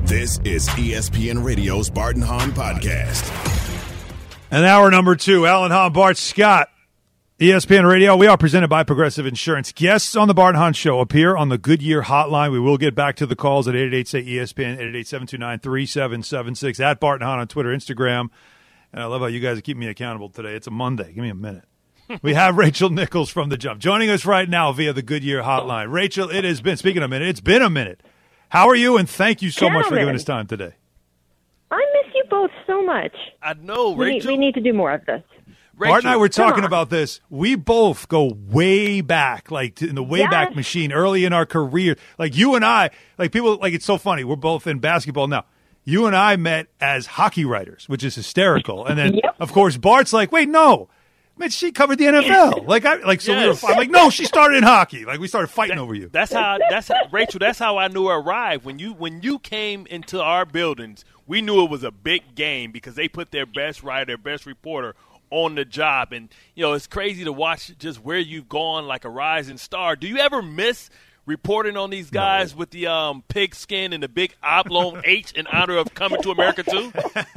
This is ESPN Radio's Bart and Hahn Podcast. And hour number 2, Alan Hahn, Bart Scott, ESPN Radio. We are presented by Progressive Insurance. Guests on the Bart and Hahn Show appear on the Goodyear Hotline. We will get back to the calls at 888-SAY-ESPN, 888-729-3776, at Bart and Hahn on Twitter, Instagram. And I love how you guys keep me accountable today. It's a Monday. Give me a minute. We have Rachel Nichols from The Jump joining us right now via the Goodyear Hotline. Rachel, it has been, speaking of a minute, it's been a minute. How are you? And thank you so much for giving us time today. I miss you both so much. I know, Rachel. We need to do more of this. Rachel, Bart and I were talking about this. We both go way back, like in the Wayback Machine, early in our career. Like you and I, like people, like it's so funny. We're both in basketball now. You and I met as hockey writers, which is hysterical. And then, of course, Bart's like, wait, no. Man, she covered the NFL. I'm like, no, she started in hockey. Like we started fighting over you. That's how Rachel, that's how I knew I arrived. When you came into our buildings, we knew it was a big game because they put their best writer, their best reporter on the job. And, it's crazy to watch just where you've gone like a rising star. Do you ever miss reporting on these guys with the pig skin and the big oblong H in honor of Coming to America 2?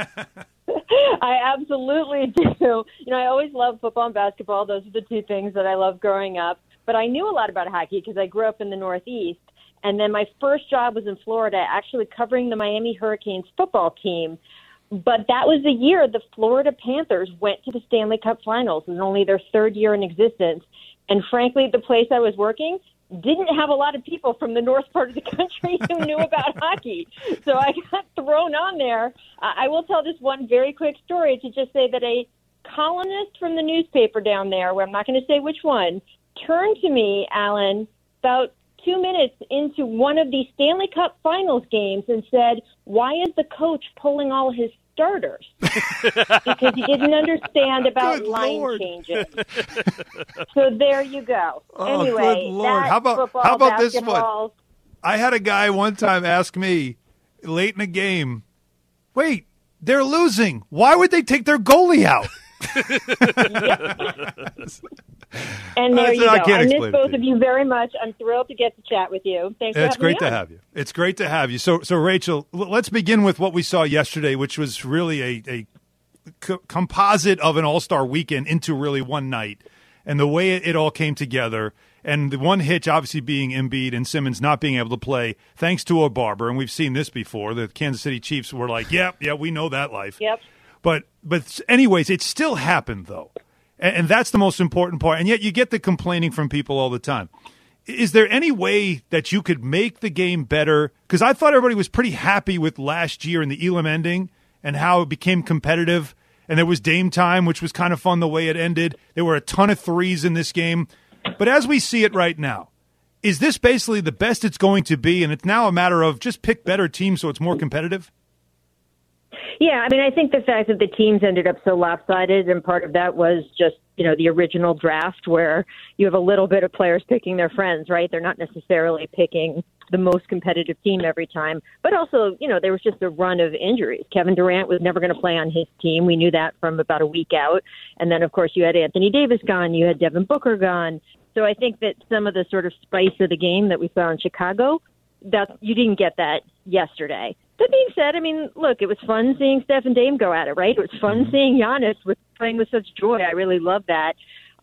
I absolutely do. I always loved football and basketball. Those are the two things that I loved growing up. But I knew a lot about hockey because I grew up in the Northeast. And then my first job was in Florida, actually covering the Miami Hurricanes football team. But that was the year the Florida Panthers went to the Stanley Cup Finals. It was only their third year in existence. And frankly, the place I was working didn't have a lot of people from the north part of the country who knew about hockey. So I got thrown on there. I will tell this one very quick story to just say that a columnist from the newspaper down there, where I'm not going to say which one, turned to me, Alan, about 2 minutes into one of the Stanley Cup Finals games and said, "Why is the coach pulling all his starters?" Because he didn't understand about line changes. So there you go. Oh, anyway, good Lord. How about this one? I had a guy one time ask me late in a game, wait, they're losing. Why would they take their goalie out? And there you go. I miss both of you very much. I'm thrilled to get to chat with you. Thanks for having me on. It's great to have you. It's great to have you. So Rachel, let's begin with what we saw yesterday, which was really a composite of an all-star weekend into really one night, and the way it all came together. And the one hitch obviously being Embiid and Simmons not being able to play thanks to a barber. And we've seen this before. The Kansas City Chiefs were like, yeah, we know that life. Yep. But anyways, it still happened, though. And that's the most important part. And yet you get the complaining from people all the time. Is there any way that you could make the game better? Because I thought everybody was pretty happy with last year and the Elam ending and how it became competitive. And there was Dame time, which was kind of fun the way it ended. There were a ton of threes in this game. But as we see it right now, is this basically the best it's going to be? And it's now a matter of just pick better teams so it's more competitive? Yeah, I think the fact that the teams ended up so lopsided, and part of that was just, the original draft where you have a little bit of players picking their friends, right? They're not necessarily picking the most competitive team every time. But also, there was just a run of injuries. Kevin Durant was never going to play on his team. We knew that from about a week out. And then, of course, you had Anthony Davis gone. You had Devin Booker gone. So I think that some of the sort of spice of the game that we saw in Chicago, that you didn't get that yesterday. That being said, look, it was fun seeing Steph and Dame go at it, right? It was fun seeing Giannis playing with such joy. I really love that.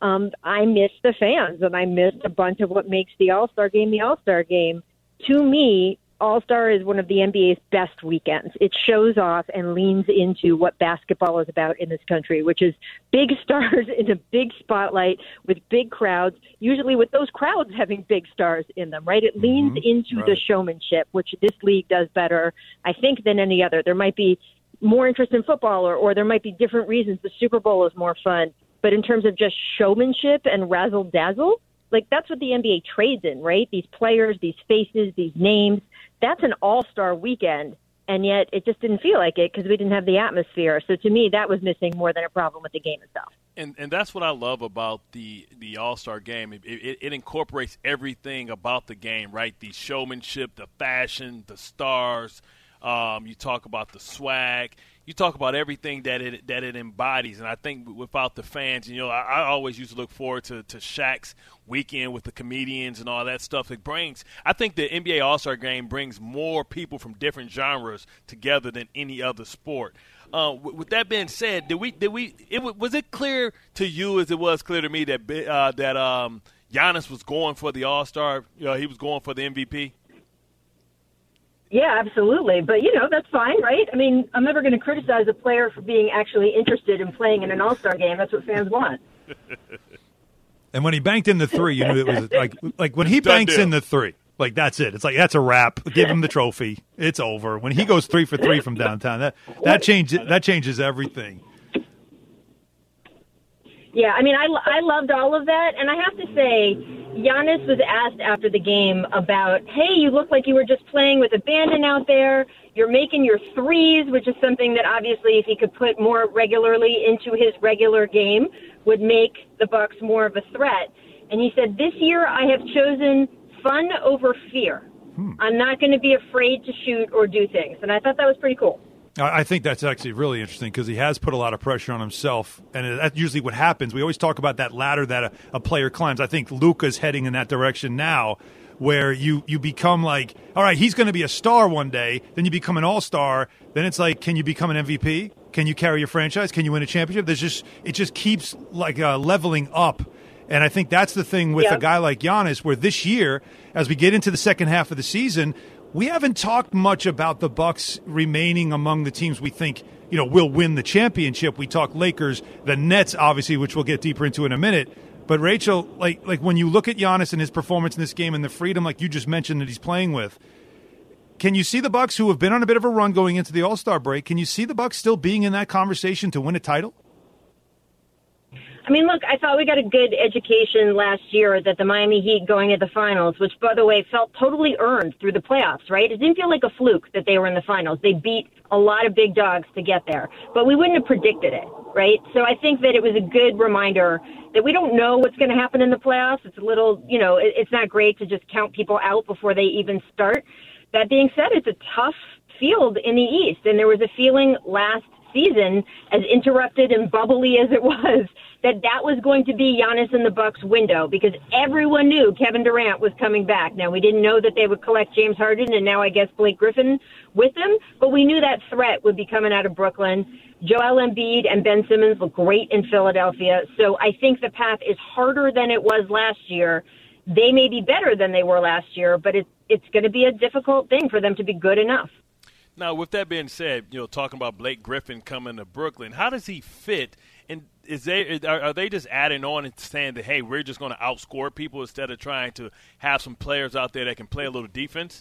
I miss the fans, and I missed a bunch of what makes the All-Star game the All-Star game. To me, All-Star is one of the NBA's best weekends. It shows off and leans into what basketball is about in this country, which is big stars in a big spotlight with big crowds, usually with those crowds having big stars in them, right? It leans into the showmanship, which this league does better, I think, than any other. There might be more interest in football, or there might be different reasons. The Super Bowl is more fun. But in terms of just showmanship and razzle-dazzle, that's what the NBA trades in, right? These players, these faces, these names. That's an all-star weekend, and yet it just didn't feel like it because we didn't have the atmosphere. So to me, that was missing more than a problem with the game itself. And that's what I love about the All-Star game. It incorporates everything about the game, right? The showmanship, the fashion, the stars. You talk about the swag. you talk about everything that it embodies, and I think without the fans, I always used to look forward to Shaq's weekend with the comedians and all that stuff. I think the NBA All-Star Game brings more people from different genres together than any other sport. With that being said, was it clear to you as it was clear to me that Giannis was going for the All-Star? He was going for the MVP. Yeah, absolutely. But, that's fine, right? I mean, I'm never going to criticize a player for being actually interested in playing in an All-Star game. That's what fans want. And when he banked in the three, it was like when he banks in the three, like that's it. It's like that's a wrap. Give him the trophy. It's over. When he goes 3 for 3 from downtown, that changes everything. Yeah, I mean, I loved all of that, and I have to say, Giannis was asked after the game about, hey, you look like you were just playing with abandon out there. You're making your threes, which is something that obviously if he could put more regularly into his regular game would make the Bucks more of a threat. And he said, this year I have chosen fun over fear. I'm not going to be afraid to shoot or do things. And I thought that was pretty cool. I think that's actually really interesting because he has put a lot of pressure on himself, and that's usually what happens. We always talk about that ladder that a player climbs. I think Luka's heading in that direction now, where you become like, all right, he's going to be a star one day, then you become an all-star, then it's like, can you become an MVP? Can you carry your franchise? Can you win a championship? It just keeps like leveling up. And I think that's the thing with a guy like Giannis, where this year, as we get into the second half of the season, we haven't talked much about the Bucks remaining among the teams we think, will win the championship. We talk Lakers, the Nets, obviously, which we'll get deeper into in a minute. But Rachel, like when you look at Giannis and his performance in this game and the freedom, like you just mentioned, that he's playing with, can you see the Bucks, who have been on a bit of a run going into the All-Star break, can you see the Bucks still being in that conversation to win a title? I mean, look, I thought we got a good education last year that the Miami Heat going to the finals, which, by the way, felt totally earned through the playoffs, right? It didn't feel like a fluke that they were in the finals. They beat a lot of big dogs to get there, but we wouldn't have predicted it, right? So I think that it was a good reminder that we don't know what's going to happen in the playoffs. It's a little, it's not great to just count people out before they even start. That being said, it's a tough field in the East, and there was a feeling last season, as interrupted and bubbly as it was, that was going to be Giannis and the Bucks' window because everyone knew Kevin Durant was coming back. Now, we didn't know that they would collect James Harden and now I guess Blake Griffin with them, but we knew that threat would be coming out of Brooklyn. Joel Embiid and Ben Simmons look great in Philadelphia, so I think the path is harder than it was last year. They may be better than they were last year, but it's going to be a difficult thing for them to be good enough. Now, with that being said, talking about Blake Griffin coming to Brooklyn, how does he fit? And are they just adding on and saying that, hey, we're just going to outscore people instead of trying to have some players out there that can play a little defense?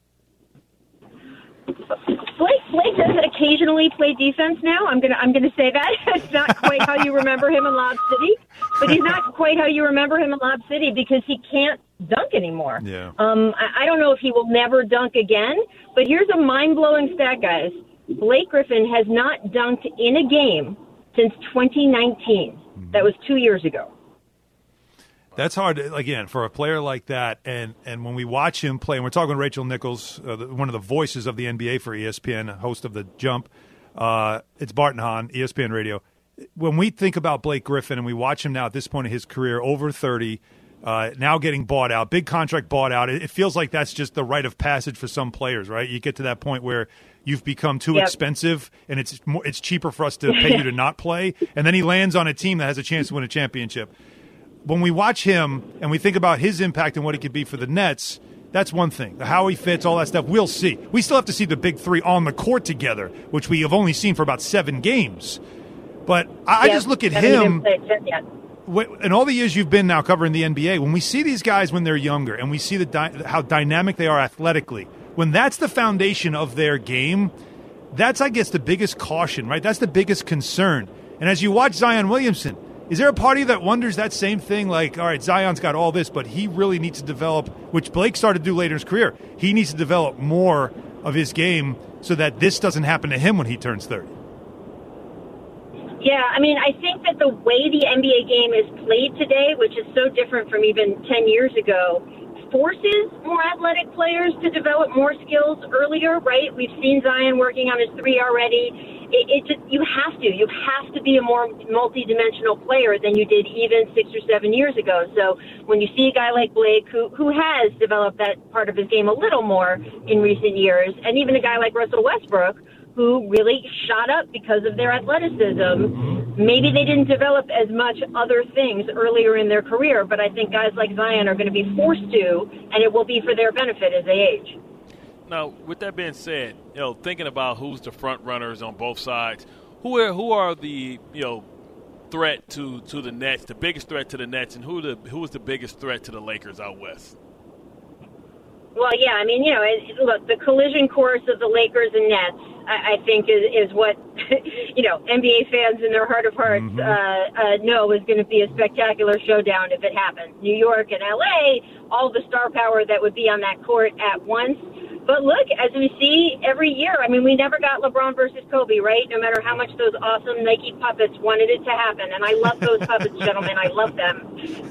Blake does occasionally play defense now. I'm gonna say that. It's not quite how you remember him in Lob City, but he's not quite how you remember him in Lob City because he can't dunk anymore. Yeah. I don't know if he will never dunk again, but here's a mind-blowing stat, guys. Blake Griffin has not dunked in a game since 2019. That was 2 years ago. That's hard, again, for a player like that. And when we watch him play, and we're talking to Rachel Nichols, one of the voices of the NBA for ESPN, host of The Jump. It's Barton Hahn, ESPN Radio. When we think about Blake Griffin and we watch him now at this point in his career, over 30, now getting bought out, big contract bought out, it feels like that's just the rite of passage for some players, right? You get to that point where you've become too expensive, and it's cheaper for us to pay you to not play. And then he lands on a team that has a chance to win a championship. When we watch him and we think about his impact and what he could be for the Nets, that's one thing. How he fits, all that stuff, we'll see. We still have to see the big three on the court together, which we have only seen for about 7 games. But I just look at him, in all the years you've been now covering the NBA, when we see these guys when they're younger and we see how dynamic they are athletically, when that's the foundation of their game, that's, I guess, the biggest caution, right? That's the biggest concern. And as you watch Zion Williamson, is there a party that wonders that same thing? Like, all right, Zion's got all this, but he really needs to develop, which Blake started to do later in his career. He needs to develop more of his game so that this doesn't happen to him when he turns 30. Yeah, I mean, I think that the way the NBA game is played today, which is so different from even 10 years ago, forces more athletic players to develop more skills earlier, right? We've seen Zion working on his 3 already. You have to be a more multi-dimensional player than you did even 6 or 7 years ago. So when you see a guy like Blake who has developed that part of his game a little more in recent years, and even a guy like Russell Westbrook, who really shot up because of their athleticism, maybe they didn't develop as much other things earlier in their career, but I think guys like Zion are going to be forced to, and it will be for their benefit as they age. Now, with that being said, thinking about who's the front runners on both sides, who are the threat to the Nets, the biggest threat to the Nets, and who is the biggest threat to the Lakers out west? Well, yeah, I mean, look, the collision course of the Lakers and Nets, I think, is what, NBA fans in their heart of hearts know is going to be a spectacular showdown if it happens. New York and LA, all the star power that would be on that court at once. But look, as we see every year, I mean, we never got LeBron versus Kobe, right? No matter how much those awesome Nike puppets wanted it to happen. And I love those puppets, gentlemen. I love them.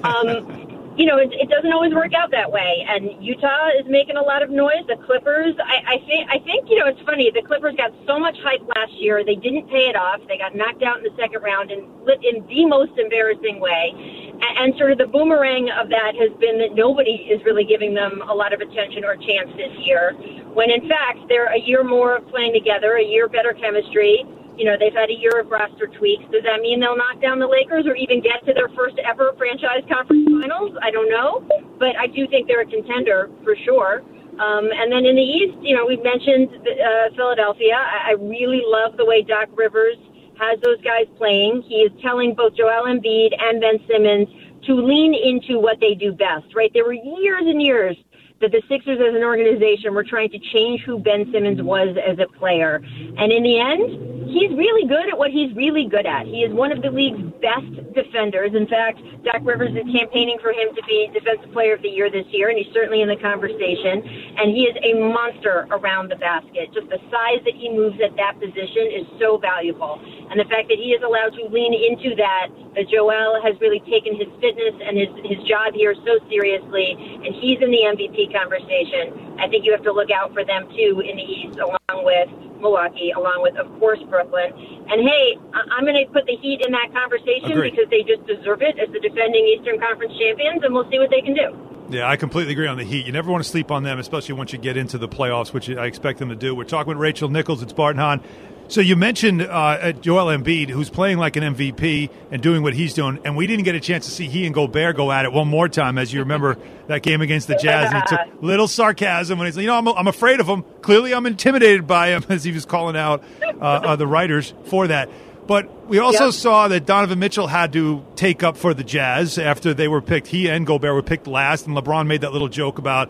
It doesn't always work out that way. And Utah is making a lot of noise. The Clippers, I think, it's funny. The Clippers got so much hype last year. They didn't pay it off. They got knocked out in the second round in the most embarrassing way. And sort of the boomerang of that has been that nobody is really giving them a lot of attention or chance this year, when in fact they're a year more of playing together, a year better chemistry. They've had a year of roster tweaks. Does that mean they'll knock down the Lakers or even get to their first ever franchise conference finals? I don't know, but I do think they're a contender for sure. And then in the East, we've mentioned Philadelphia. I really love the way Doc Rivers has those guys playing. He is telling both Joel Embiid and Ben Simmons to lean into what they do best, right? There were years and years that the Sixers as an organization were trying to change who Ben Simmons was as a player. And in the end, he's really good at what he's really good at. He is one of the league's best defenders. In fact, Doc Rivers is campaigning for him to be Defensive Player of the Year this year, and he's certainly in the conversation. And he is a monster around the basket. Just the size that he moves at that position is so valuable. And the fact that he is allowed to lean into that Joel has really taken his fitness and his job here so seriously, and he's in the MVP conversation. I think you have to look out for them, too, in the East, along with Milwaukee, along with, of course, Brooklyn. And, hey, I'm going to put the Heat in that conversation because they just deserve it as the defending Eastern Conference champions, and we'll see what they can do. Yeah, I completely agree on the Heat. You never want to sleep on them, especially once you get into the playoffs, which I expect them to do. We're talking with Rachel Nichols. It's Bart and Hahn. So you mentioned Joel Embiid, who's playing like an MVP and doing what he's doing, and we didn't get a chance to see he and Gobert go at it one more time, as you remember that game against the Jazz. And he took little sarcasm when he's like, I'm afraid of him. Clearly I'm intimidated by him, as he was calling out the writers for that. But we also saw that Donovan Mitchell had to take up for the Jazz after they were picked. He and Gobert were picked last, and LeBron made that little joke about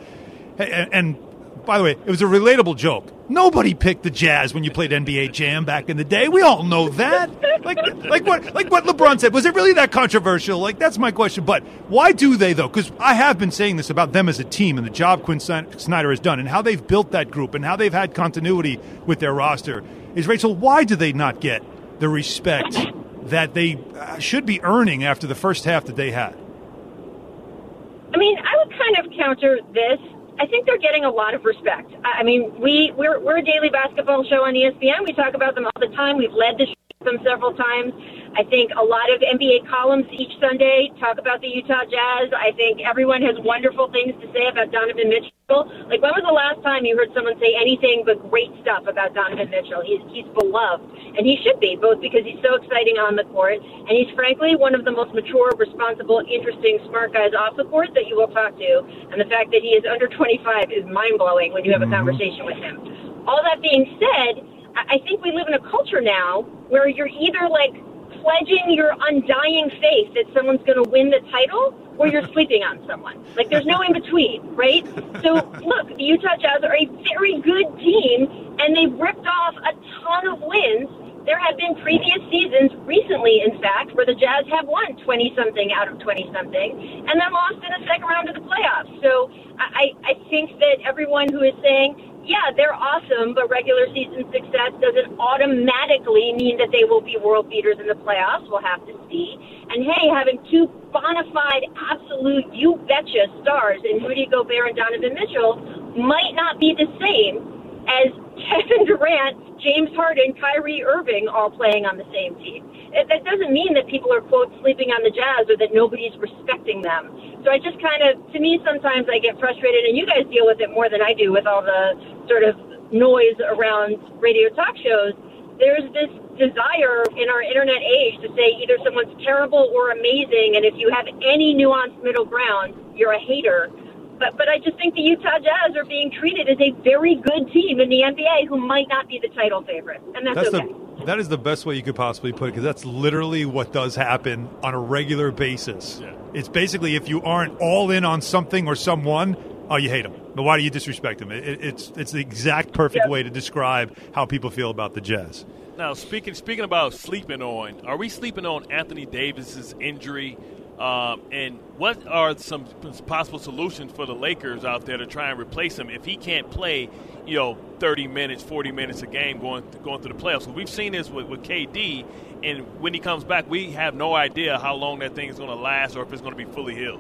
and by the way, it was a relatable joke. Nobody picked the Jazz when you played NBA Jam back in the day. We all know that. Like what LeBron said. Was it really that controversial? That's my question. But why do they, though? Because I have been saying this about them as a team and the job Quinn Snyder has done and how they've built that group and how they've had continuity with their roster. Rachel, why do they not get the respect that they should be earning after the first half that they had? I mean, I would kind of counter this. I think they're getting a lot of respect. I mean, we're a daily basketball show on ESPN. We talk about them all the time. We've led the show with them several times. I think a lot of NBA columns each Sunday talk about the Utah Jazz. I think everyone has wonderful things to say about Donovan Mitchell. When was the last time you heard someone say anything but great stuff about Donovan Mitchell? He's beloved, and he should be, both because he's so exciting on the court, and he's frankly one of the most mature, responsible, interesting, smart guys off the court that you will talk to. And the fact that he is under 25 is mind-blowing when you have a conversation with him. All that being said, I think we live in a culture now where you're either pledging your undying faith that someone's going to win the title, or you're sleeping on someone. There's no in between, right? So, look, the Utah Jazz are a very good team, and they've ripped off a ton of wins. There have been previous seasons, recently, in fact, where the Jazz have won 20-something out of 20-something, and then lost in the second round of the playoffs. So I think that everyone who is saying, yeah, they're awesome, but regular season success doesn't automatically mean that they will be world beaters in the playoffs. We'll have to see. And, hey, having two bona fide, absolute, you betcha stars in Rudy Gobert and Donovan Mitchell might not be the same as Kevin Durant, James Harden, Kyrie Irving all playing on the same team. That doesn't mean that people are, quote, sleeping on the Jazz or that nobody's respecting them. So I just kind of, to me, sometimes I get frustrated, and you guys deal with it more than I do with all the sort of noise around radio talk shows. There's this desire in our internet age to say either someone's terrible or amazing, and if you have any nuanced middle ground, you're a hater. But I just think the Utah Jazz are being treated as a very good team in the NBA who might not be the title favorite, and that's okay. That is the best way you could possibly put it, because that's literally what does happen on a regular basis. Yeah. It's basically if you aren't all in on something or someone, oh, you hate them. But why do you disrespect them? It's the exact perfect way to describe how people feel about the Jazz. Now, speaking about sleeping on, are we sleeping on Anthony Davis's injury? And what are some possible solutions for the Lakers out there to try and replace him if he can't play, 30 minutes, 40 minutes a game going through the playoffs? So we've seen this with KD, and when he comes back, we have no idea how long that thing is going to last or if it's going to be fully healed.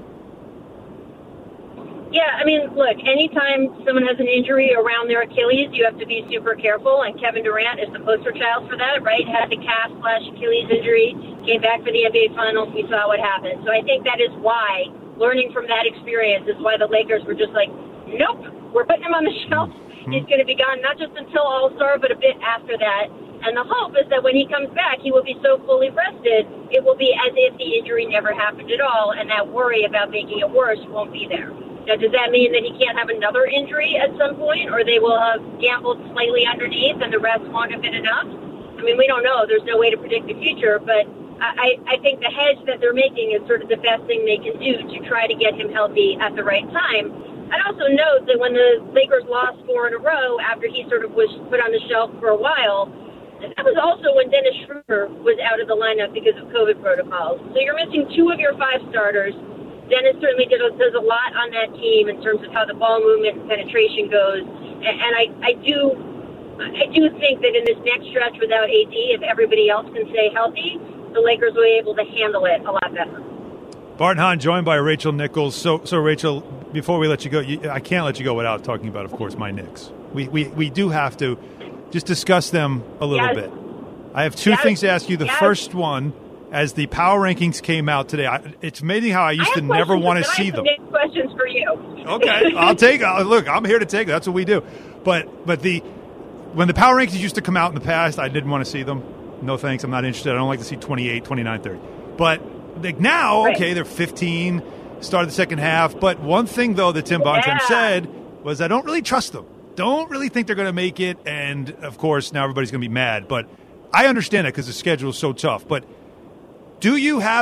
Yeah, I mean, look, anytime someone has an injury around their Achilles, you have to be super careful, and Kevin Durant is the poster child for that, right? Had the calf/Achilles injury, came back for the NBA Finals, we saw what happened. So I think that is why, learning from that experience, is why the Lakers were just like, nope, we're putting him on the shelf. He's going to be gone not just until All-Star, but a bit after that. And the hope is that when he comes back, he will be so fully rested, it will be as if the injury never happened at all, and that worry about making it worse won't be there. Now, does that mean that he can't have another injury at some point, or they will have gambled slightly underneath and the rest won't have been enough? I mean, we don't know. There's no way to predict the future, but I think the hedge that they're making is sort of the best thing they can do to try to get him healthy at the right time. I'd also note that when the Lakers lost 4 in a row after he sort of was put on the shelf for a while, that was also when Dennis Schroeder was out of the lineup because of COVID protocols. So you're missing 2 of your 5 starters. Dennis certainly does a lot on that team in terms of how the ball movement and penetration goes. And I do think that in this next stretch without AD, if everybody else can stay healthy, the Lakers will be able to handle it a lot better. Bart Hahn joined by Rachel Nichols. So Rachel, before we let you go, I can't let you go without talking about, of course, my Knicks. We do have to just discuss them a little bit. I have 2 things to ask you. The first one, as the power rankings came out today, it's amazing how I used to never want to see them. I have questions for you. Okay, I'll take it. Look, I'm here to take it. That's what we do. But when the power rankings used to come out in the past, I didn't want to see them. No thanks. I'm not interested. I don't like to see 28, 29, 30. But now, okay, they're 15, started the second half. But one thing, though, that Tim Bontemps said was I don't really trust them. Don't really think they're going to make it. And, of course, now everybody's going to be mad. But I understand that because the schedule is so tough. But do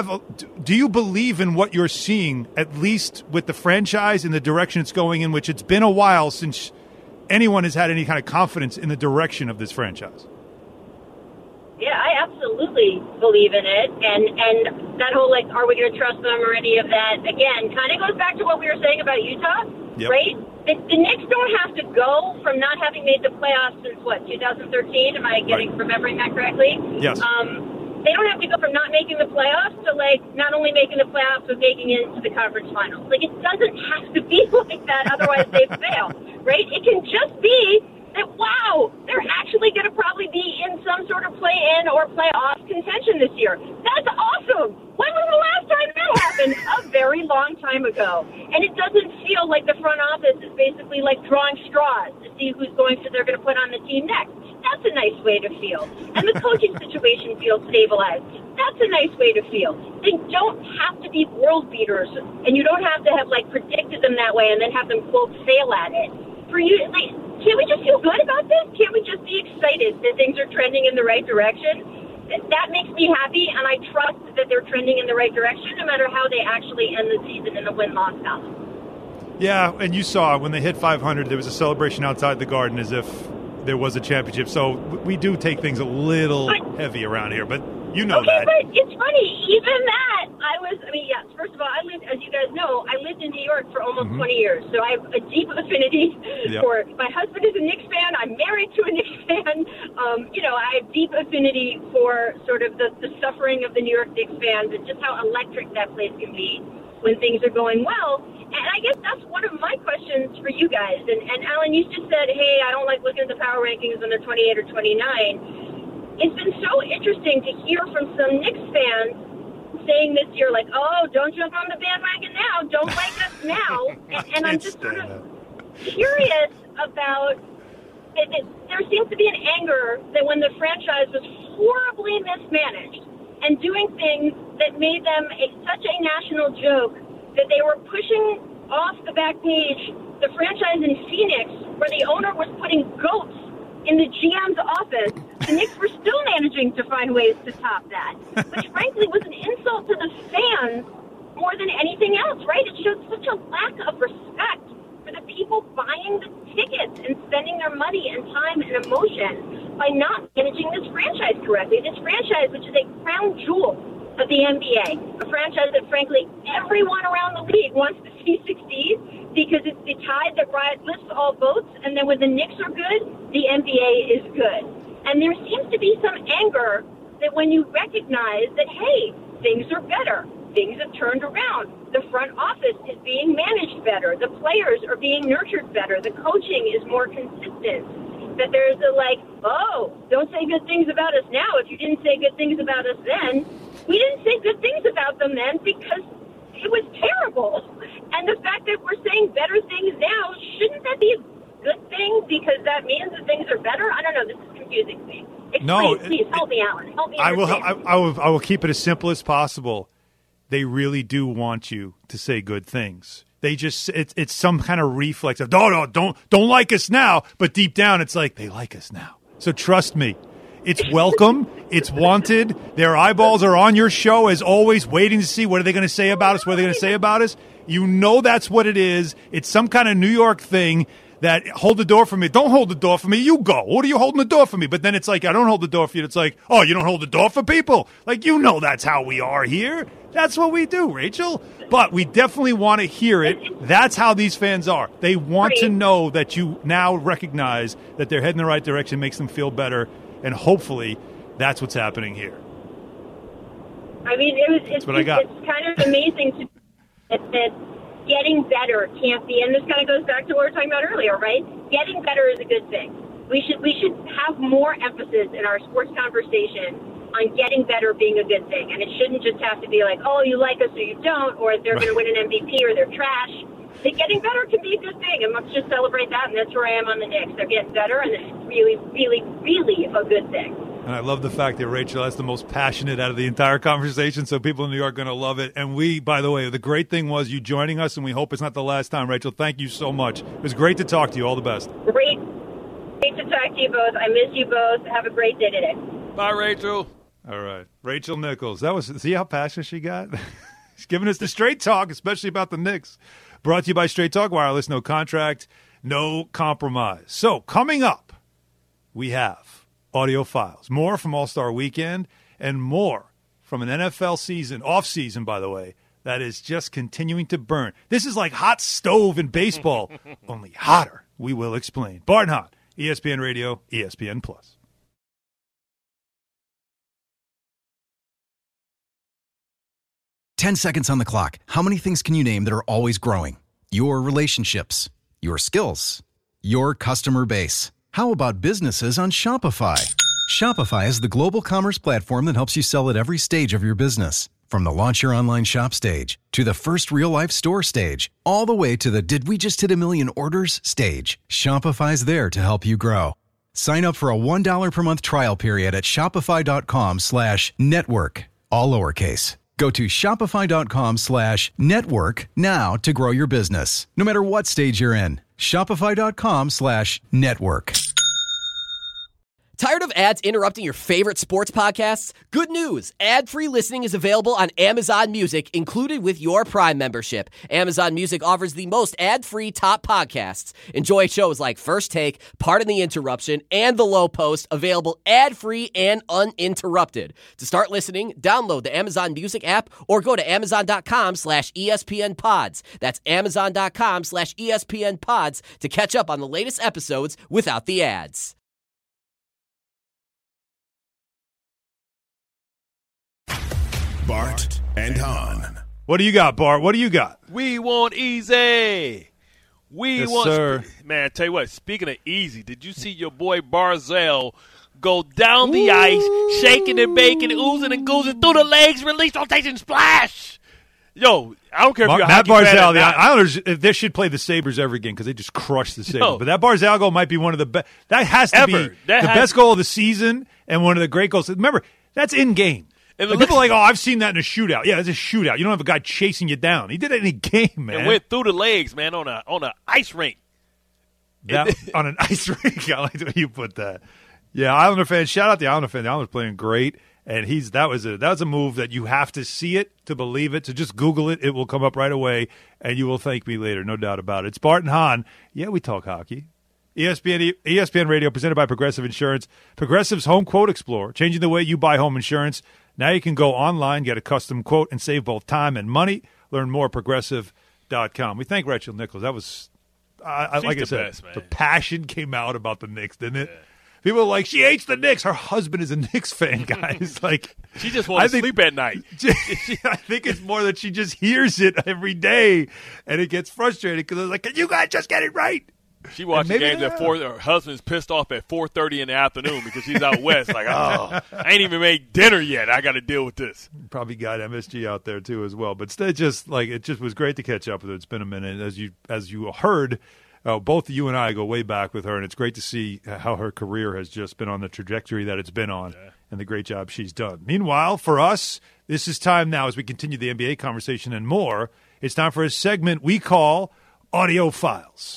you believe in what you're seeing, at least with the franchise and the direction it's going in, which it's been a while since anyone has had any kind of confidence in the direction of this franchise? Yeah, I absolutely believe in it. And that whole, are we going to trust them or any of that, again, kind of goes back to what we were saying about Utah, right? The Knicks don't have to go from not having made the playoffs since, 2013? Am I getting remembering that correctly? Yes. They don't have to go from not making the playoffs to, not only making the playoffs, but making it into the conference finals. It doesn't have to be like that, otherwise they fail, right? It can just be that, wow, they're actually going to probably be in some sort of play-in or play-off contention this year. That's awesome. When was the last time that happened? A very long time ago. And it doesn't feel like the front office is basically drawing straws to see they're going to put on the team next. That's a nice way to feel. And the coaching situation feels stabilized. That's a nice way to feel. They don't have to be world beaters, and you don't have to have predicted them that way and then have them, quote, fail at it. For you, can't we just feel good about this? Can't we just be excited that things are trending in the right direction? That makes me happy, and I trust that they're trending in the right direction no matter how they actually end the season in the win-loss column. Yeah, and you saw when they hit 500, there was a celebration outside the Garden as if there was a championship. So we do take things a little heavy around here, but you know that. But it's funny. Even that, first of all, as you guys know, I lived in New York for almost 20 years. So I have a deep affinity for, my husband is a Knicks fan. I'm married to a Knicks fan. I have deep affinity for sort of the suffering of the New York Knicks fans and just how electric that place can be when things are going well. And I guess that's one of my questions for you guys. And Alan, you just said, hey, I don't like looking at the power rankings when they're 28 or 29. It's been so interesting to hear from some Knicks fans saying this year, like, oh, don't jump on the bandwagon now. Don't like us now. And I'm just sort of curious about there seems to be an anger that when the franchise was horribly mismanaged and doing things that made them such a national joke that they were pushing off the back page the franchise in Phoenix where the owner was putting goats in the GM's office. The Knicks were still managing to find ways to top that, which frankly was an insult to the fans more than anything else, right? It showed such a lack of respect for the people buying the tickets and spending their money and time and emotion by not managing this franchise correctly. This franchise, which is a crown jewel of the NBA, a franchise that, frankly, everyone around the league wants to see succeed because it's the tide that lifts all boats, and then when the Knicks are good, the NBA is good. And there seems to be some anger that when you recognize that, hey, things are better, things have turned around, the front office is being managed better, the players are being nurtured better, the coaching is more consistent, that there's don't say good things about us now if you didn't say good things about us then. We didn't say good things about them then because it was terrible. And the fact that we're saying better things now, shouldn't that be a good thing because that means that things are better? I don't know. This is confusing to me. Please help me, Alan. Help me. I will keep it as simple as possible. They really do want you to say good things. They just it's some kind of reflex of don't like us now, but deep down it's like they like us now. So trust me, it's welcome, it's wanted. Their eyeballs are on your show as always, waiting to see what are they going to say about us. What are they going to say about us? You know that's what it is. It's some kind of New York thing. That hold the door for me. Don't hold the door for me. You go. What are you holding the door for me? But then it's like, I don't hold the door for you. It's like, oh, you don't hold the door for people. Like, you know that's how we are here. That's what we do, Rachel. But we definitely want to hear it. That's how these fans are. They want to know that you now recognize that they're heading in the right direction, makes them feel better, and hopefully that's what's happening here. I mean, it's kind of amazing to that getting better can't be, and this kind of goes back to what we were talking about earlier, right? Getting better is a good thing. We should have more emphasis in our sports conversation on getting better being a good thing, and it shouldn't just have to be like, oh, you like us or you don't, or they're going to win an MVP or they're trash. Getting better can be a good thing, and let's just celebrate that, and that's where I am on the Knicks. They're getting better, and it's really, really, really a good thing. And I love the fact that Rachel has the most passionate out of the entire conversation, so people in New York are going to love it. And we, by the way, the great thing was you joining us, and we hope it's not the last time. Rachel, thank you so much. It was great to talk to you. All the best. Great to talk to you both. I miss you both. Have a great day today. Bye, Rachel. All right. Rachel Nichols. See how passionate she got? She's giving us the straight talk, especially about the Knicks. Brought to you by Straight Talk Wireless. No contract, no compromise. So coming up, we have audio files, more from All-Star Weekend, and more from an NFL season, off-season, by the way, that is just continuing to burn. This is like hot stove in baseball, only hotter. We will explain. Bart and Hahn, ESPN Radio, ESPN+. 10 seconds on the clock. How many things can you name that are always growing? Your relationships, your skills, your customer base. How about businesses on Shopify? Shopify is the global commerce platform that helps you sell at every stage of your business. From the launch your online shop stage, to the first real-life store stage, all the way to the did we just hit a million orders stage. Shopify's there to help you grow. Sign up for a $1 per month trial period at shopify.com/network, all lowercase. Go to shopify.com/network now to grow your business, no matter what stage you're in. Shopify.com/network. Tired of ads interrupting your favorite sports podcasts? Good news! Ad-free listening is available on Amazon Music, included with your Prime membership. Amazon Music offers the most ad-free top podcasts. Enjoy shows like First Take, Pardon the Interruption, and The Low Post, available ad-free and uninterrupted. To start listening, download the Amazon Music app or go to amazon.com/ESPN Pods. That's amazon.com/ESPN Pods to catch up on the latest episodes without the ads. Bart and Hahn. What do you got, Bart? What do you got? We want easy. Yes, sir. Man, I tell you what, speaking of easy, did you see your boy Barzell go down the ice, shaking and baking, oozing and goozing through the legs, release, rotation, splash? Yo, I don't care if you're a Matt hockey fan Barzal, or the not. Islanders, they should play the Sabres ever again because they just crushed the Sabres. Yo. But that Barzal goal might be one of the best. That has to Ever. be That the has- best goal of the season and one of the great goals. Remember, that's in-game. And Like, the people are like, oh, I've seen that in a shootout. Yeah, it's a shootout. You don't have a guy chasing you down. He did it in a game, man. And went through the legs, man, on a ice rink. That, on an ice rink. I like the way you put that. Yeah, Islander fans. Shout out the Islander fans. The Islanders playing great, and that was a move that you have to see it to believe it. So just Google it; it will come up right away, and you will thank me later, no doubt about it. It's Bart and Hahn. Yeah, we talk hockey. ESPN Radio, presented by Progressive Insurance. Progressive's Home Quote Explorer, changing the way you buy home insurance. Now you can go online, get a custom quote, and save both time and money. Learn more at Progressive.com. We thank Rachel Nichols. That was, like I said, best, man. the passion came out about the Knicks, didn't it? Yeah. People are like, she hates the Knicks. Her husband is a Knicks fan, guys. Like, She just wants to sleep at night. I think it's more that she just hears it every day, and it gets frustrated because it's like, can you guys just get it right? She watching games at 4. Her husband's pissed off at 4:30 in the afternoon because she's out west. Like, oh, I ain't even made dinner yet. I got to deal with this. Probably got MSG out there too as well. But it just was great to catch up with her. It's been a minute, as you heard. Both you and I go way back with her, and it's great to see how her career has just been on the trajectory that it's been on, and the great job she's done. Meanwhile, for us, this is time now as we continue the NBA conversation and more. It's time for a segment we call Audio Files.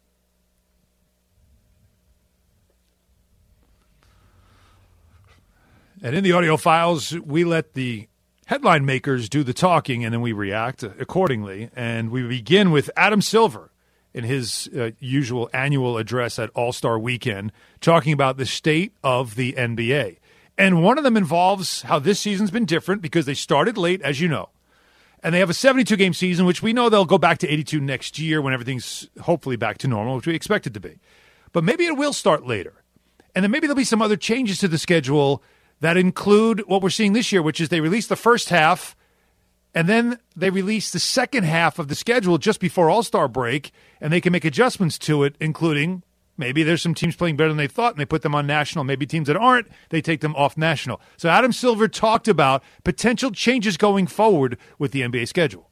And in the Audio Files, we let the headline makers do the talking, and then we react accordingly. And we begin with Adam Silver in his usual annual address at All-Star Weekend, talking about the state of the NBA. And one of them involves how this season's been different because they started late, as you know. And they have a 72-game season, which we know they'll go back to 82 next year when everything's hopefully back to normal, which we expect it to be. But maybe it will start later. And then maybe there'll be some other changes to the schedule that include what we're seeing this year, which is they release the first half, and then they release the second half of the schedule just before All-Star break, and they can make adjustments to it, including maybe there's some teams playing better than they thought, and they put them on national. Maybe teams that aren't, they take them off national. So Adam Silver talked about potential changes going forward with the NBA schedule.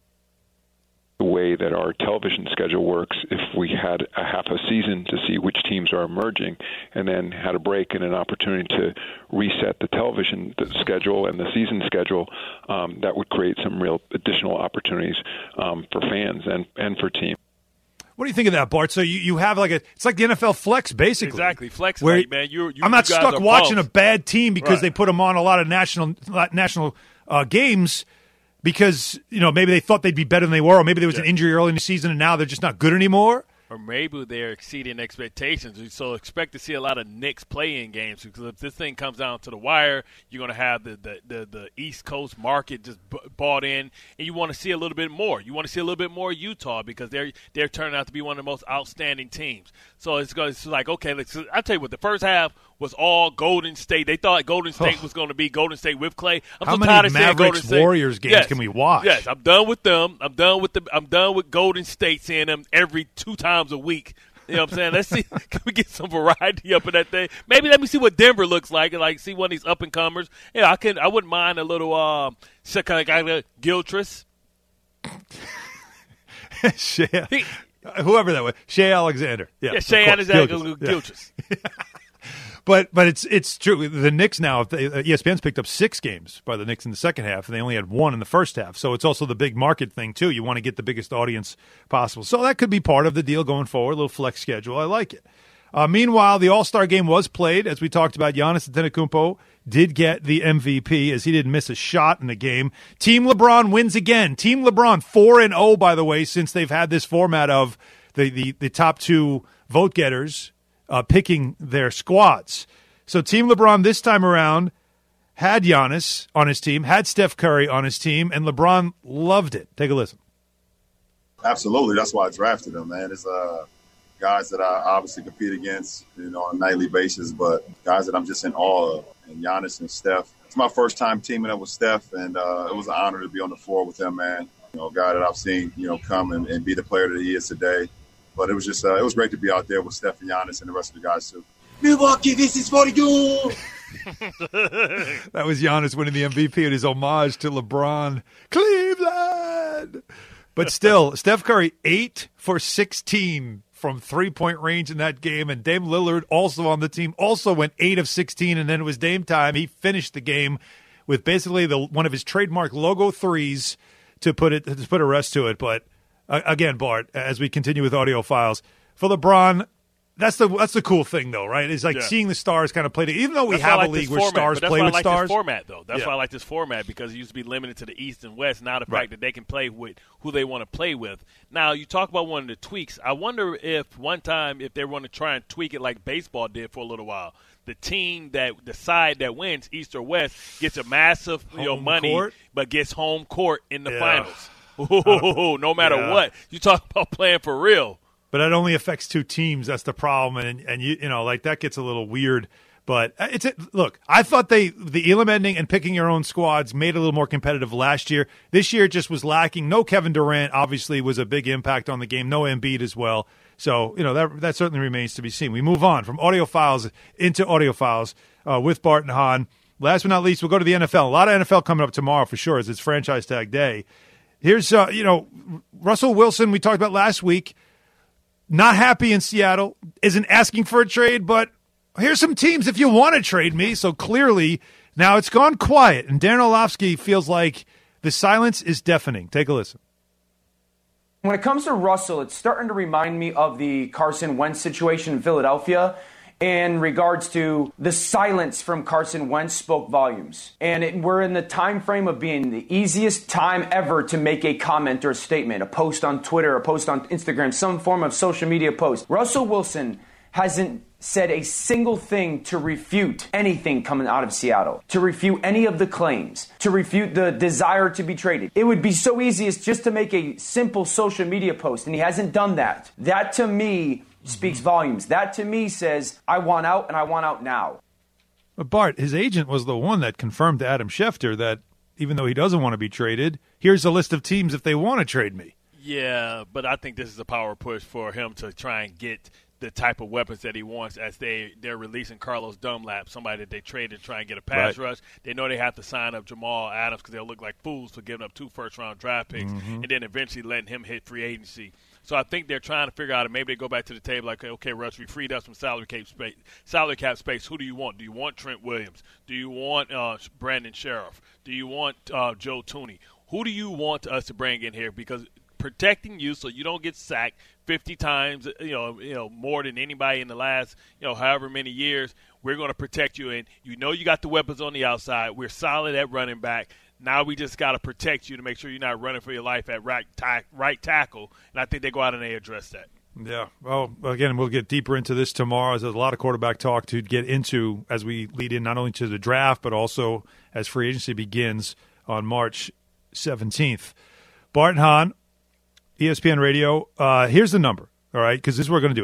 The way that our television schedule works, if we had a half a season to see which teams are emerging and then had a break and an opportunity to reset the television schedule and the season schedule, that would create some real additional opportunities for fans and for teams. What do you think of that, Bart? So you have it's like the NFL flex, basically. Exactly, flex where night, man. I'm not you guys stuck are watching bums. a bad team because Right. they put them on a lot of national games because maybe they thought they'd be better than they were, or maybe there was an injury early in the season and now they're just not good anymore. Or maybe they're exceeding expectations. So expect to see a lot of Knicks play-in games because if this thing comes down to the wire, you're going to have the East Coast market just bought in, and you want to see a little bit more. You want to see a little bit more Utah because they're turning out to be one of the most outstanding teams. So it's like, okay, I'll tell you what, the first half was all Golden State. They thought Golden State was going to be Golden State with Clay. How many Mavericks Warriors games can we watch? Yes, I'm done with them. I'm done with Golden State seeing them every 2 times a week. You know what I'm saying? Let's see. Can we get some variety up in that thing? Maybe let me see what Denver looks like and see one of these up and comers. Yeah, I wouldn't mind a little kind of Gilchrist. Whoever that was, Shea Alexander. Yeah, Shea Alexander, Gilchrist. But it's true. The Knicks now, ESPN's picked up 6 games by the Knicks in the second half, and they only had 1 in the first half. So it's also the big market thing, too. You want to get the biggest audience possible. So that could be part of the deal going forward, a little flex schedule. I like it. Meanwhile, the All-Star game was played. As we talked about, Giannis Antetokounmpo did get the MVP as he didn't miss a shot in the game. Team LeBron wins again. Team LeBron 4-0, by the way, since they've had this format of the top 2 vote getters picking their squads. So Team LeBron this time around had Giannis on his team, had Steph Curry on his team, and LeBron loved it. Take a listen. Absolutely. That's why I drafted him, man. It's guys that I obviously compete against, on a nightly basis, but guys that I'm just in awe of. And Giannis and Steph it's my first time teaming up with Steph, and it was an honor to be on the floor with him, man. A guy that I've seen, come and be the player that he is today. But it was just it was great to be out there with Steph and Giannis and the rest of the guys too. Milwaukee, this is for you. That was Giannis winning the MVP and his homage to LeBron. Cleveland! But still, Steph Curry, 8 for 16 from three-point range in that game, and Dame Lillard, also on the team, also went 8 of 16, and then it was Dame time. He finished the game with basically one of his trademark logo threes to put a rest to it. But again, Bart, as we continue with audio files, for LeBron, that's the cool thing, though, right? It's like seeing the stars kind of play. Even though we have a league where stars play with stars. That's why I like this format, though. That's why I like this format, because it used to be limited to the East and West. Now the fact that they can play with who they want to play with. Now, you talk about one of the tweaks. I wonder if one time if they want to try and tweak it like baseball did for a little while. The side that wins, East or West, gets a massive money, court? But gets home court in the finals. Ooh, no matter what. You talk about playing for real. But that only affects 2 teams. That's the problem, and that gets a little weird. But look, I thought the Elam ending and picking your own squads made it a little more competitive last year. This year just was lacking. No Kevin Durant obviously was a big impact on the game. No Embiid as well. So that certainly remains to be seen. We move on from audio files into audio files with Bart and Hahn. Last but not least, we'll go to the NFL. A lot of NFL coming up tomorrow for sure, as it's franchise tag day. Here's Russell Wilson. We talked about last week. Not happy in Seattle, isn't asking for a trade, but here's some teams if you want to trade me. So clearly, now it's gone quiet, and Darren Orlovsky feels like the silence is deafening. Take a listen. When it comes to Russell, it's starting to remind me of the Carson Wentz situation in Philadelphia in regards to the silence from Carson Wentz spoke volumes. And we're in the time frame of being the easiest time ever to make a comment or a statement, a post on Twitter, a post on Instagram, some form of social media post. Russell Wilson hasn't said a single thing to refute anything coming out of Seattle, to refute any of the claims, to refute the desire to be traded. It would be so easy as just to make a simple social media post, and he hasn't done that. That to me speaks volumes. That to me says, I want out, and I want out now. But Bart, his agent was the one that confirmed to Adam Schefter that even though he doesn't want to be traded, here's a list of teams if they want to trade me. Yeah, but I think this is a power push for him to try and get the type of weapons that he wants as they're releasing Carlos Dunlap, somebody that they traded to try and get a pass rush. They know they have to sign up Jamal Adams because they'll look like fools for giving up 2 first-round draft picks and then eventually letting him hit free agency. So I think they're trying to figure out, and maybe they go back to the table like, okay, Russ, we freed up some salary cap space. Who do you want? Do you want Trent Williams? Do you want Brandon Sheriff? Do you want Joe Tooney? Who do you want us to bring in here? Because protecting you so you don't get sacked 50 times, more than anybody in the last, however many years, we're going to protect you. And you got the weapons on the outside. We're solid at running back. Now we just got to protect you to make sure you're not running for your life at right tackle. And I think they go out and they address that. Yeah. Well, again, we'll get deeper into this tomorrow. There's a lot of quarterback talk to get into as we lead in not only to the draft, but also as free agency begins on March 17th. Bart and Hahn, ESPN Radio. Here's the number, all right, because this is what we're going to do.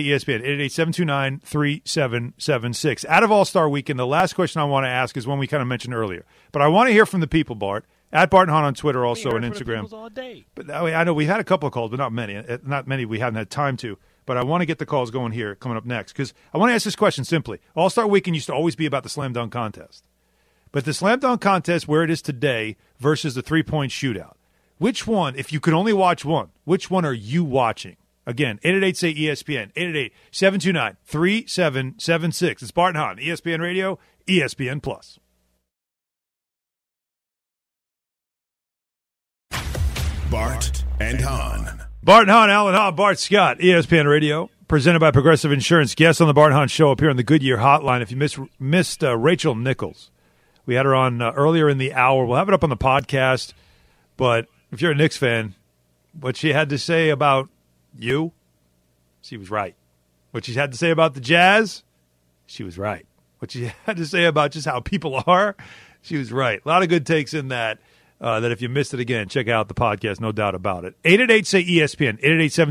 888-SAY-ESPN, 888-729-3776. Out of All-Star Weekend, the last question I want to ask is one we kind of mentioned earlier. But I want to hear from the people, Bart, at Bart and Hahn on Twitter also and Instagram. All day. But I know we've had a couple of calls, but not many. Not many we haven't had time to. But I want to get the calls going here coming up next because I want to ask this question simply. All-Star Weekend used to always be about the slam dunk contest. But the slam dunk contest where it is today versus the three-point shootout, which one, if you could only watch one, which one are you watching? Again, 888-SAY-ESPN, 888-729-3776. It's Bart and Hahn, ESPN Radio, ESPN+. Bart and Hahn. Bart and Hahn, Alan Hahn, Bart Scott, ESPN Radio, presented by Progressive Insurance. Guest on the Bart and Hahn Show up here on the Goodyear Hotline. If you missed Rachel Nichols, we had her on earlier in the hour. We'll have it up on the podcast, but if you're a Knicks fan, what she had to say about you, she was right. What she had to say about the Jazz, she was right. What she had to say about just how people are, she was right. A lot of good takes in that. That if you missed it again, check out the podcast, no doubt about it. 888-SAY-ESPN,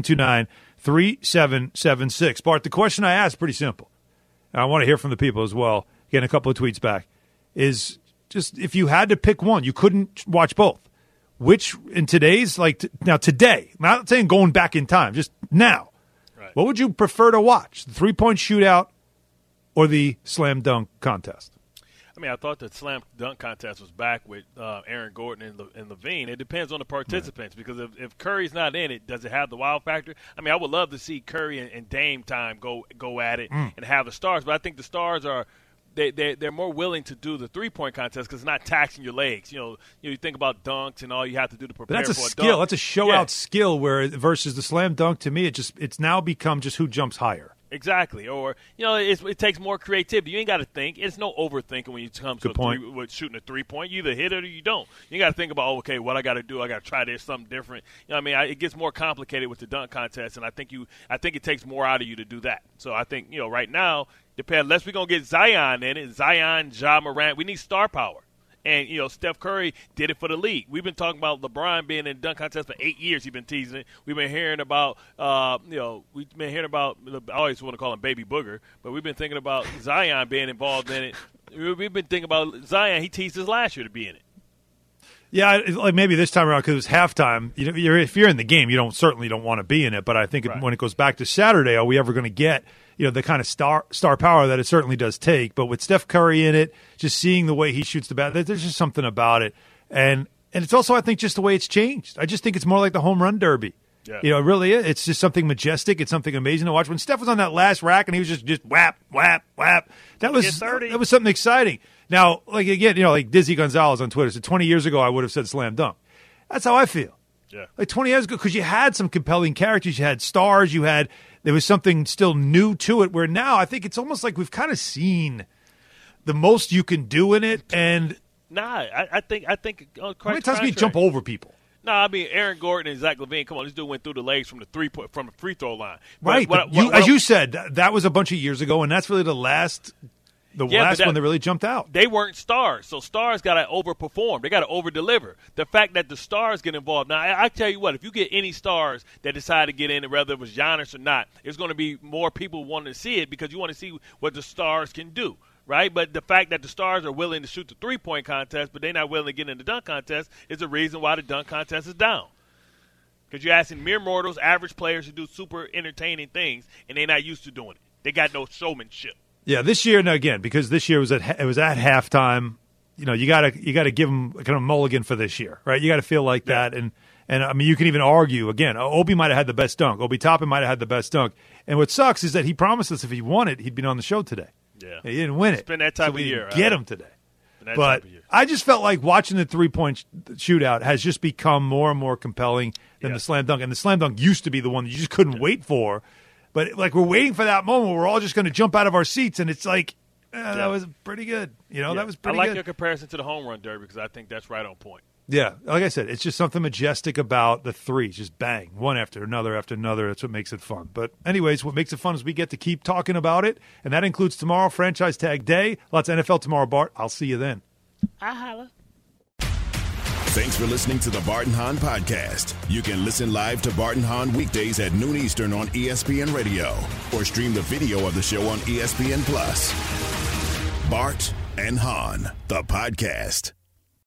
888-729-3776. Bart, the question I asked, pretty simple. And I want to hear from the people as well. Getting a couple of tweets back. Is just if you had to pick one, you couldn't watch both. Which in today's now today, not saying going back in time, just now, right. What would you prefer to watch? The 3-point shootout or the slam dunk contest? I mean, I thought the slam dunk contest was back with Aaron Gordon and LaVine. It depends on the participants because if Curry's not in it, does it have the wow factor? I mean, I would love to see Curry and Dame time go at it and have the stars, but I think the stars are they're more willing to do the 3-point contest because it's not taxing your legs. You think about dunks and all you have to do to prepare for a dunk. That's a skill. That's a show-out skill versus the slam dunk, to me, it's now become just who jumps higher. Exactly. Or, it takes more creativity. You ain't got to think. It's no overthinking when you come to shooting a 3-point. You either hit it or you don't. You got to think about, okay, what I got to do. I got to try this, something different. It gets more complicated with the dunk contest, and I think it takes more out of you to do that. So I think, right now, unless we're going to get Zion in it, Zion, Ja Morant, we need star power. And, Steph Curry did it for the league. We've been talking about LeBron being in the dunk contest for 8 years. He's been teasing it. We've been hearing about, I always want to call him Baby Booger, but we've been thinking about Zion being involved in it. We've been thinking about Zion. He teased us last year to be in it. Yeah, like maybe this time around because it was halftime. If you're in the game, you certainly don't want to be in it. But I think when it goes back to Saturday, are we ever going to get the kind of star power that it certainly does take? But with Steph Curry in it, just seeing the way he shoots the bat, there's just something about it. And it's also, I think, just the way it's changed. I just think it's more like the home run derby. Yeah. It really is. It's just something majestic. It's something amazing to watch. When Steph was on that last rack and he was just whap, whap, whap, that was something exciting. Now, like Dizzy Gonzalez on Twitter said, 20 years ago I would have said slam dunk. That's how I feel. Yeah. Like 20 years ago, because you had some compelling characters, you had stars, there was something still new to it, where now I think it's almost like we've kind of seen the most you can do in it. And I think how many times can you jump over people? No, I mean Aaron Gordon and Zach LaVine. Come on, this dude went through the legs from the free throw line. Right, as you said, that was a bunch of years ago, and that's really the last one that really jumped out. They weren't stars, so stars got to overperform. They got to overdeliver. The fact that the stars get involved. Now, I tell you what, if you get any stars that decide to get in, whether it was Giannis or not, there's going to be more people wanting to see it because you want to see what the stars can do. Right, but the fact that the stars are willing to shoot the 3-point contest, but they're not willing to get in the dunk contest, is the reason why the dunk contest is down. Because you're asking mere mortals, average players to do super entertaining things, and they're not used to doing it. They got no showmanship. Yeah, this year, because this year it was at halftime. You got to give them kind of a mulligan for this year, right? You got to feel like that, and I mean, you can even argue again. Obi might have had the best dunk. Obi Toppin might have had the best dunk. And what sucks is that he promised us if he won it, he'd been on the show today. Yeah, he didn't win it. It's been that time of year. Get him today. But I just felt like watching the 3-point shootout has just become more and more compelling than the slam dunk. And the slam dunk used to be the one that you just couldn't wait for. But like we're waiting for that moment where we're all just going to jump out of our seats, and it's like that was pretty good. That was pretty good. I like your comparison to the home run derby because I think that's right on point. Yeah, like I said, it's just something majestic about the threes. Just bang, one after another. That's what makes it fun. But anyways, what makes it fun is we get to keep talking about it, and that includes tomorrow, Franchise Tag Day. Lots of NFL tomorrow, Bart. I'll see you then. I holla. Thanks for listening to the Bart and Hahn Podcast. You can listen live to Bart and Hahn weekdays at noon Eastern on ESPN Radio, or stream the video of the show on ESPN+. Bart and Hahn, the podcast.